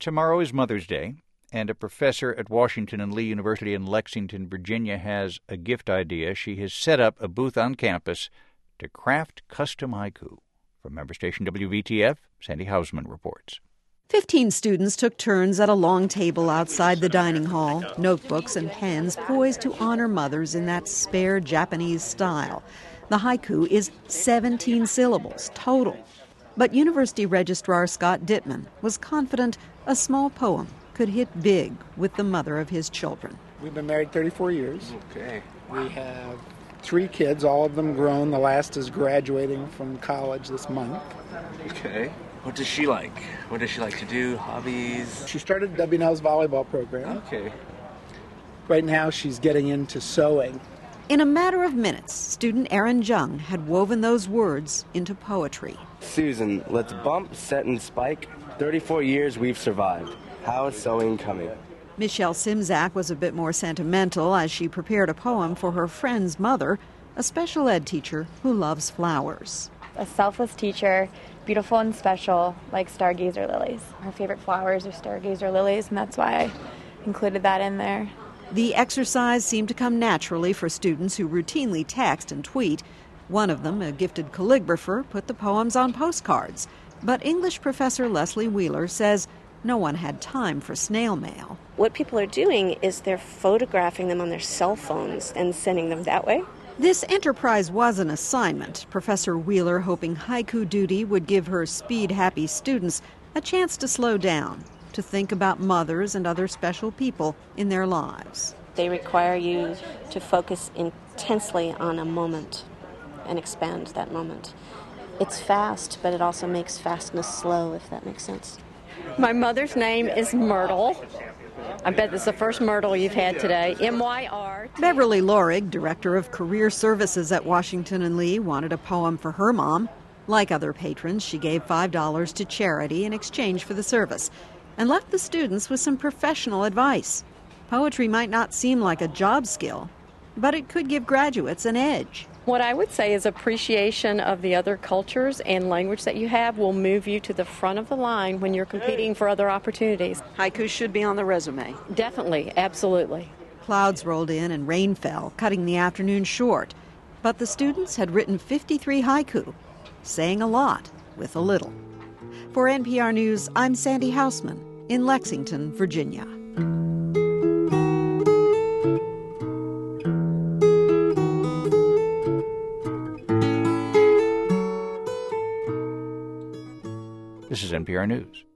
Tomorrow is Mother's Day, and a professor at Washington and Lee University in Lexington, Virginia, has a gift idea. She has set up a booth on campus to craft custom haiku. From member station WVTF, Sandy Hausman reports. 15 students took turns at a long table outside the dining hall, notebooks and pens poised to honor mothers in that spare Japanese style. The haiku is 17 syllables total. But University Registrar Scott Dittman was confident a small poem could hit big with the mother of his children. We've been married 34 years. Okay. We have 3 kids, all of them grown. The last is graduating from college this month. Okay. What does she like? What does she like to do? Hobbies? She started WNL's volleyball program. Okay. Right now she's getting into sewing. In a matter of minutes, student Aaron Jung had woven those words into poetry. Susan, let's bump, set, and spike. 34 years we've survived. How is sewing coming? Michelle Simzak was a bit more sentimental as she prepared a poem for her friend's mother, a special ed teacher who loves flowers. A selfless teacher, beautiful and special, like stargazer lilies. Her favorite flowers are stargazer lilies, and that's why I included that in there. The exercise seemed to come naturally for students who routinely text and tweet. One of them, a gifted calligrapher, put the poems on postcards. But English professor Leslie Wheeler says no one had time for snail mail. What people are doing is they're photographing them on their cell phones and sending them that way. This enterprise was an assignment, Professor Wheeler hoping haiku duty would give her speed-happy students a chance to slow down, to think about mothers and other special people in their lives. They require you to focus intensely on a moment and expand that moment. It's fast, but it also makes fastness slow, if that makes sense. My mother's name is Myrtle. I bet it's the first Myrtle you've had today. M-Y-R. Beverly Lorig, director of career services at Washington and Lee, wanted a poem for her mom. Like other patrons, she gave $5 to charity in exchange for the service and left the students with some professional advice. Poetry might not seem like a job skill, but it could give graduates an edge. What I would say is appreciation of the other cultures and language that you have will move you to the front of the line when you're competing for other opportunities. Haiku should be on the resume. Definitely, absolutely. Clouds rolled in and rain fell, cutting the afternoon short. But the students had written 53 haiku, saying a lot with a little. For NPR News, I'm Sandy Hausman in Lexington, Virginia. This is NPR News.